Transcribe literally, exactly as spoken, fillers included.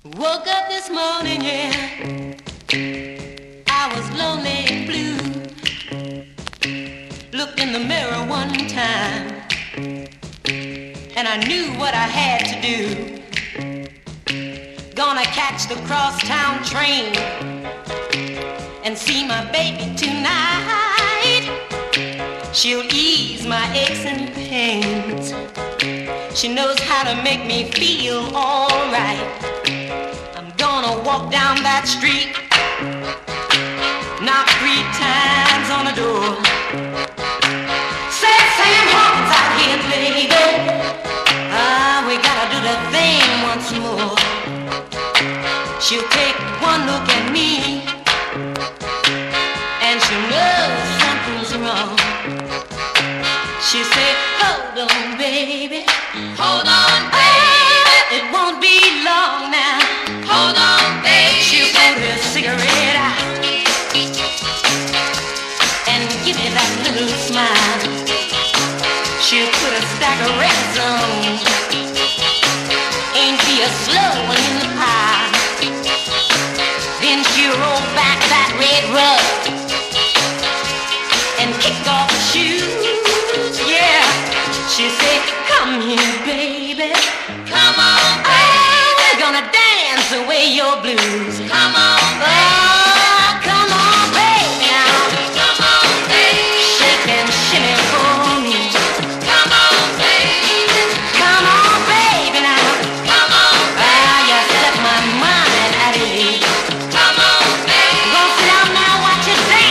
Woke up this morning, yeah, I was lonely and blue. Looked in the mirror one time, and I knew what I had to do. Gonna catch the crosstown train and see my baby tonight. She'll ease my aches and pains. She knows how to make me feel alright. I'm gonna walk down that street, knock three times on the door. Say, Sam Hawkins out here, baby. Ah, we gotta do the thing once more. She'll take one look at me, and she'll know something's wrong. She'll say, hold on, baby. Hold on, baby. Oh, it won't be long now. Hold on, baby. She'll put her cigarette out and give me that little smile. She'll put a stack of records on. Ain't be a slow one in the pile. Then she'll roll back that red rug and kick off the shoes. Yeah, she'll say, come here, baby. Come on, Oh, baby. we're gonna dance away your blues.